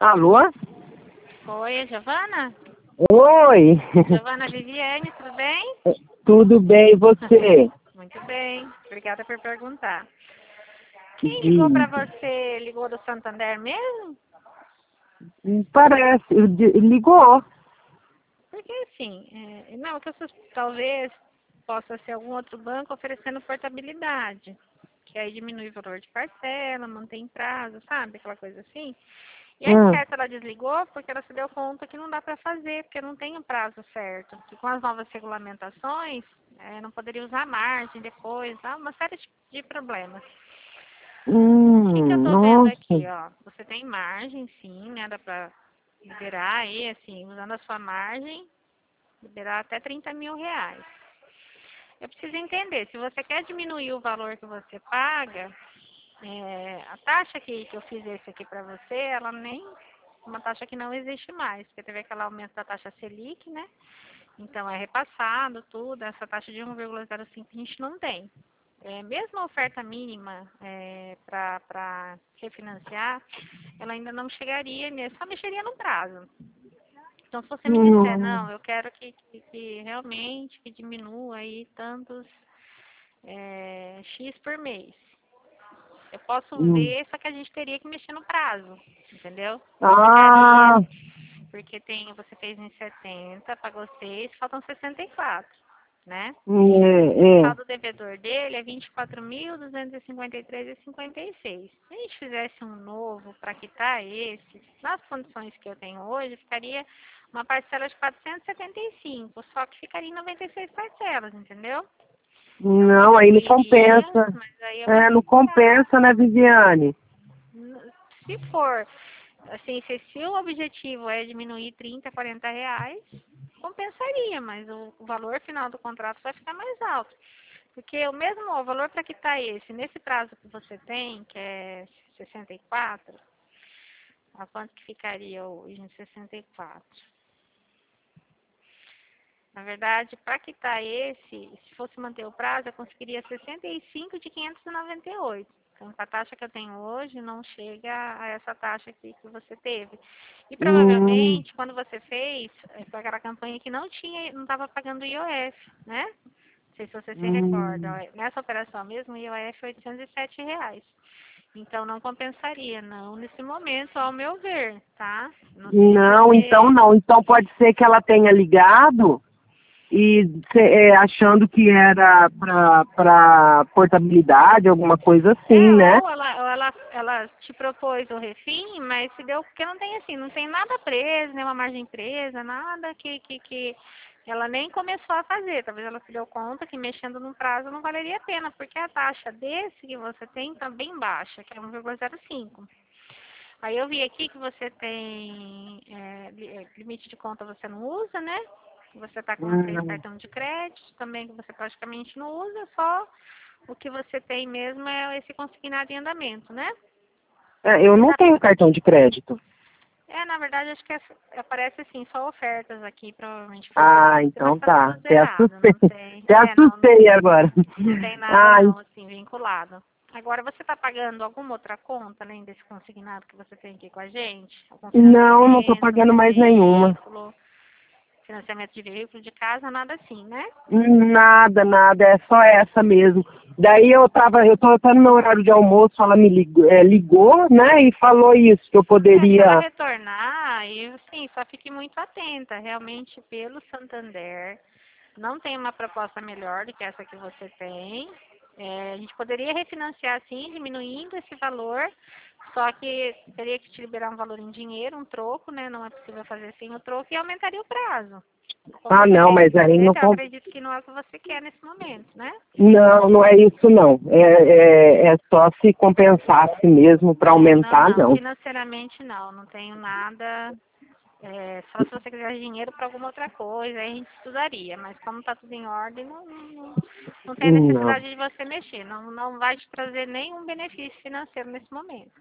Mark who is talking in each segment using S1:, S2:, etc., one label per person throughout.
S1: Alô?
S2: Oi, é Giovana?
S1: Oi.
S2: Giovana Viviane, tudo bem?
S1: Tudo bem, e você?
S2: Muito bem, obrigada por perguntar. Quem ligou para você? Ligou do Santander mesmo?
S1: Parece, ligou.
S2: Porque assim, não, que talvez possa ser algum outro banco oferecendo portabilidade, que aí diminui o valor de parcela, mantém prazo, sabe? Aquela coisa assim. E aí, certo, ela desligou porque ela se deu conta que não dá para fazer, porque não tem o prazo certo. Que com as novas regulamentações, não poderia usar margem depois, uma série de problemas. O que eu tô vendo aqui,
S1: Nossa.
S2: ó? Você tem margem, sim, né? Dá pra liberar aí, assim, usando a sua margem, liberar até 30 mil reais. Eu preciso entender, se você quer diminuir o valor que você paga, a taxa que eu fiz esse aqui para você, ela nem uma taxa que não existe mais, porque teve aquele aumento da taxa Selic, né? Então é repassado tudo, essa taxa de 1,05 a gente não tem. Mesmo a oferta mínima para refinanciar, ela ainda não chegaria mesmo, só mexeria no prazo. Então se você me disser, não, eu quero que realmente que diminua aí tantos X por mês. Eu posso ver, só que a gente teria que mexer no prazo, entendeu?
S1: Ah,
S2: Porque você fez em 70, pagou 6, faltam 64, né? O
S1: é.
S2: saldo devedor dele é 24.253,56. Se a gente fizesse um novo para quitar esse, nas condições que eu tenho hoje, ficaria uma parcela de 475, só que ficaria em 96 parcelas, entendeu?
S1: Não, aí não
S2: Iria,
S1: compensa.
S2: mas aí é
S1: É,
S2: muito
S1: não compensa, né, Viviane?
S2: Se for, assim, se o objetivo é diminuir 30, 40 reais, compensaria, mas o valor final do contrato vai ficar mais alto. Porque o valor para quitar esse, nesse prazo que você tem, que é 64, a quanto que ficaria hoje em 64? Na verdade, para quitar esse, se fosse manter o prazo, eu conseguiria 65 de 598. Então, a taxa que eu tenho hoje não chega a essa taxa aqui que você teve. E provavelmente, quando você fez, foi aquela campanha que não estava pagando IOF, né? Não sei se você se recorda. Nessa operação mesmo, o IOF é R$ 807. Então, não compensaria, não, nesse momento, ao meu ver, tá? Não sei se
S1: Não, então não. Então pode ser que ela tenha ligado e achando que era para portabilidade, alguma coisa assim, né?
S2: Ou ela te propôs o refim, mas se deu, porque não tem assim, não tem nada preso, nem uma margem presa, nada que ela nem começou a fazer. Talvez ela se deu conta que mexendo no prazo não valeria a pena, porque a taxa desse que você tem está bem baixa, que é 1,05. Aí eu vi aqui que você tem limite de conta você não usa, né? Você está com 3 cartão de crédito, também que você praticamente não usa, só o que você tem mesmo é esse consignado em andamento, né?
S1: Eu não tenho cartão de crédito.
S2: Na verdade, acho que aparece assim, só ofertas aqui, provavelmente.
S1: Então
S2: Tá
S1: tá.
S2: tudo
S1: Até
S2: errado,
S1: assustei.
S2: não tem.
S1: Até assustei agora.
S2: Não tem nada não, assim, vinculado. Agora, você está pagando alguma outra conta, além desse consignado que você tem aqui com a gente? Algum
S1: Não estou
S2: financiamento
S1: pagando
S2: de
S1: mais nenhuma.
S2: veículo, financiamento de veículo, de casa, nada assim, né?
S1: Nada, nada, é só essa mesmo. Daí eu tô até no meu horário de almoço, ela me ligou, né, e falou isso, que eu
S2: Se ela
S1: poderia.
S2: retornar, e sim, só fique muito atenta. Realmente, pelo Santander, não tem uma proposta melhor do que essa que você tem. A gente poderia refinanciar, sim, diminuindo esse valor, só que teria que te liberar um valor em dinheiro, um troco, né? Não é possível fazer sem o troco e aumentaria o prazo. Como você
S1: Não,
S2: fez
S1: mas
S2: em
S1: aí não.
S2: 70, eu acredito que não é o que você quer nesse momento, né?
S1: Não, não é isso não. É só se compensasse mesmo para aumentar,
S2: Não.
S1: não.
S2: Financeiramente não. Não tenho nada. Só se você quiser dinheiro para alguma outra coisa, aí a gente estudaria. Mas como está tudo em ordem, não tem
S1: Não.
S2: necessidade de você mexer. Não vai te trazer nenhum benefício financeiro nesse momento.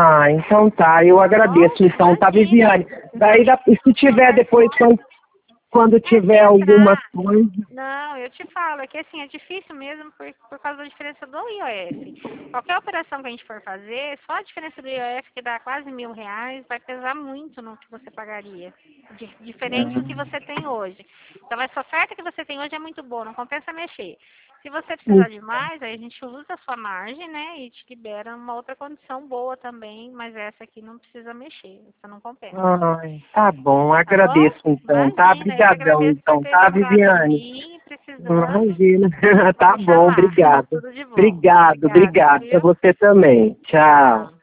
S1: Então tá, eu
S2: Tá bom?
S1: agradeço então, tá,
S2: Imagina.
S1: Viviane? Daí, se tiver
S2: Conversa com
S1: depois,
S2: ela.
S1: quando tiver alguma coisa...
S2: Não, eu te falo, é que assim, é difícil mesmo por causa da diferença do IOF. Qualquer operação que a gente for fazer, só a diferença do IOF, que dá quase R$ 1.000, vai pesar muito no que você pagaria. Diferente do que você tem hoje. Então, essa oferta que você tem hoje é muito boa, não compensa mexer. Se você precisar de mais, aí a gente usa a sua margem, né, e te libera uma outra condição boa também, mas essa aqui não precisa mexer, essa não compensa.
S1: Ai, tá bom,
S2: Tá
S1: agradeço
S2: bom?
S1: então, tá?
S2: Imagina, eu que
S1: Obrigadão
S2: agradeço por
S1: então,
S2: ter
S1: tá,
S2: lembrado de
S1: Viviane?
S2: mim, precisando,
S1: Imagina, tá
S2: pode
S1: bom,
S2: chamar.
S1: obrigado.
S2: Tudo de bom.
S1: Obrigado,
S2: Obrigada,
S1: obrigado, pra
S2: viu?
S1: você também. Tchau.
S2: Tchau.